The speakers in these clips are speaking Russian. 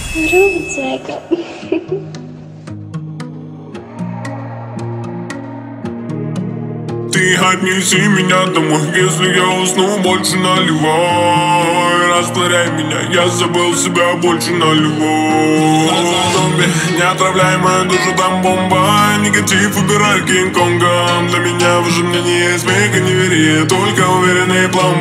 Здорово, зайка. Ты отнеси меня домой, если я усну, больше наливай. Растворяй меня, я забыл себя, больше наливай. Зомби, не отравляй мою душу, там бомба. Негатив убирай Кинг-Конгом. Для меня в жизни не есть смех и неверие, только уверенный план.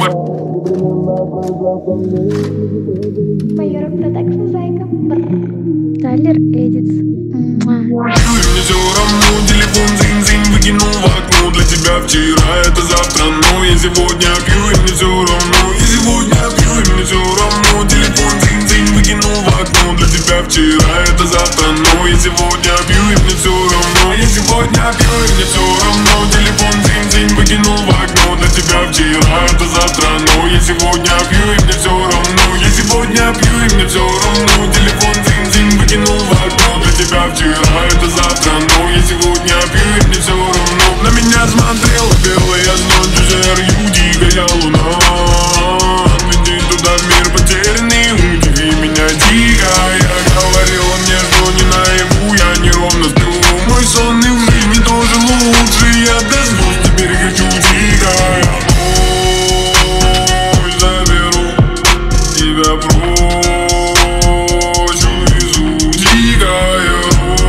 Майора Продакшн, зайка. Тайлер Эдитс. Мне все равно, телефон зинь-зинь выкинул в окно. Для тебя вчера, это завтра, но я сегодня пью, и мне все равно. Я сегодня пью, и мне все равно. Телефон зинь-зинь выкинул в окно. Для тебя вчера, это завтра, но я сегодня пью, и мне все равно. Я сегодня пью, и мне все равно. Телефон зинь-зинь выкинул в окно. Для тебя вчера, это завтра, но я сегодня пью, и мне все равно. Я сегодня пью, и мне все равно. Телефон зинь-зинь выкинул в окно. Для тебя вчера, это завтра, но я сегодня пью, и мне все равно. На меня смотрела белая ночь, жар дикая луна. Отведи туда в мир потерянный, удиви меня дико. Я говорила мне, что не наяву, я неровно сплю. Мой сон и в жизни тоже лучше, я до звезд теперь хочу дико. Ой, заберу тебя прочь, увезу дикая.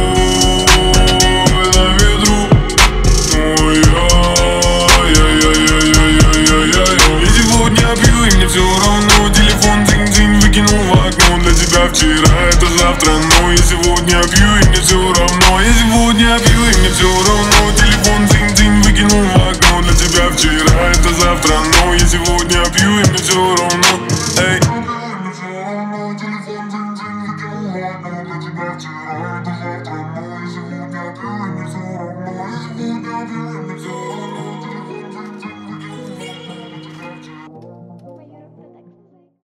Все равно, телефон зинь-зинь выкинул в окно. Для тебя вчера, это завтра, но я сегодня пью, и мне все равно. Я сегодня пью, и мне все равно. Телефон зинь-зинь выкинул в окно. Для тебя вчера, это завтра, но я сегодня пью, и мне все равно. Эй. Телефон зинь-зинь выкинул в окно. Для тебя вчера, это завтра, но я сегодня пью, и мне все равно.